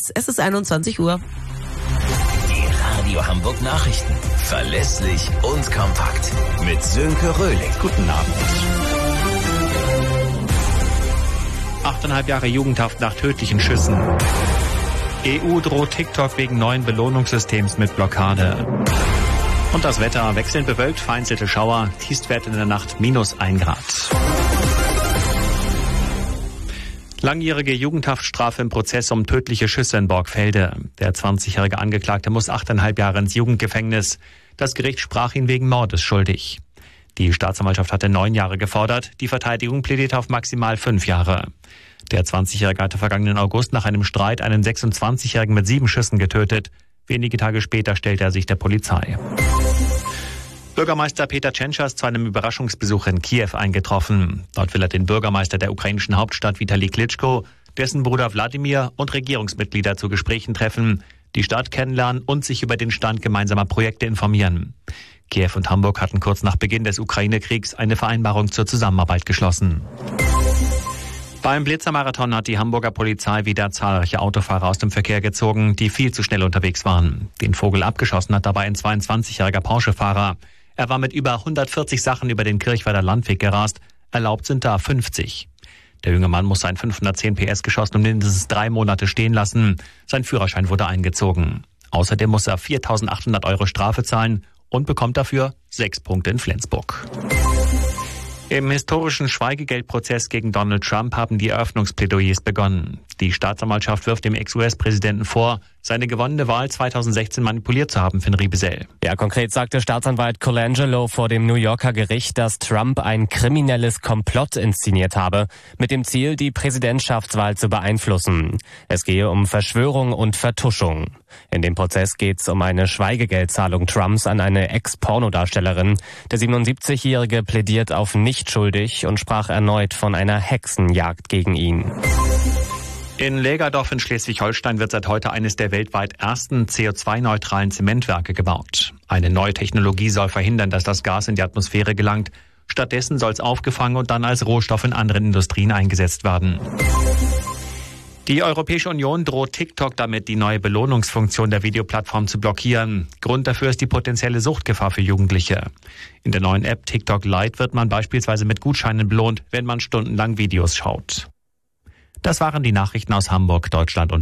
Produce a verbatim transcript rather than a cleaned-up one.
jetzt. Es ist einundzwanzig Uhr. Die Radio Hamburg Nachrichten. Verlässlich und kompakt. Mit Sönke Röhling. Guten Abend. Achteinhalb Jahre Jugendhaft nach tödlichen Schüssen. E U droht TikTok wegen neuen Belohnungssystems mit Blockade. Und das Wetter wechselnd bewölkt, vereinzelte Schauer, Tiefstwert in der Nacht minus ein Grad. Langjährige Jugendhaftstrafe im Prozess um tödliche Schüsse in Borgfelde. Der zwanzigjährige Angeklagte muss achteinhalb Jahre ins Jugendgefängnis. Das Gericht sprach ihn wegen Mordes schuldig. Die Staatsanwaltschaft hatte neun Jahre gefordert. Die Verteidigung plädiert auf maximal fünf Jahre. Der zwanzigjährige hatte vergangenen August nach einem Streit einen sechsundzwanzigjährigen mit sieben Schüssen getötet. Wenige Tage später stellte er sich der Polizei. Bürgermeister Peter Tschentscher ist zu einem Überraschungsbesuch in Kiew eingetroffen. Dort will er den Bürgermeister der ukrainischen Hauptstadt Vitali Klitschko, dessen Bruder Wladimir und Regierungsmitglieder zu Gesprächen treffen, die Stadt kennenlernen und sich über den Stand gemeinsamer Projekte informieren. Kiew und Hamburg hatten kurz nach Beginn des Ukraine-Kriegs eine Vereinbarung zur Zusammenarbeit geschlossen. Beim Blitzermarathon hat die Hamburger Polizei wieder zahlreiche Autofahrer aus dem Verkehr gezogen, die viel zu schnell unterwegs waren. Den Vogel abgeschossen hat dabei ein zweiundzwanzigjähriger Porsche-Fahrer. Er war mit über hundertvierzig Sachen über den Kirchweider Landweg gerast. Erlaubt sind da fünfzig. Der junge Mann muss sein fünfhundertzehn P S Geschoss nun mindestens drei Monate stehen lassen. Sein Führerschein wurde eingezogen. Außerdem muss er viertausendachthundert Euro Strafe zahlen und bekommt dafür sechs Punkte in Flensburg. Im historischen Schweigegeldprozess gegen Donald Trump haben die Eröffnungsplädoyers begonnen. Die Staatsanwaltschaft wirft dem Ex-U S-Präsidenten vor, seine gewonnene Wahl zweitausendsechzehn manipuliert zu haben, Finn Riebesell. Ja, konkret sagte Staatsanwalt Colangelo vor dem New Yorker Gericht, dass Trump ein kriminelles Komplott inszeniert habe, mit dem Ziel, die Präsidentschaftswahl zu beeinflussen. Es gehe um Verschwörung und Vertuschung. In dem Prozess geht es um eine Schweigegeldzahlung Trumps an eine Ex-Pornodarstellerin. Der siebenundsiebzigjährige plädiert auf nicht schuldig und sprach erneut von einer Hexenjagd gegen ihn. In Lägerdorf in Schleswig-Holstein wird seit heute eines der weltweit ersten C O zwei neutralen Zementwerke gebaut. Eine neue Technologie soll verhindern, dass das Gas in die Atmosphäre gelangt. Stattdessen soll es aufgefangen und dann als Rohstoff in anderen Industrien eingesetzt werden. Die Europäische Union droht TikTok damit, die neue Belohnungsfunktion der Videoplattform zu blockieren. Grund dafür ist die potenzielle Suchtgefahr für Jugendliche. In der neuen App TikTok Lite wird man beispielsweise mit Gutscheinen belohnt, wenn man stundenlang Videos schaut. Das waren die Nachrichten aus Hamburg, Deutschland und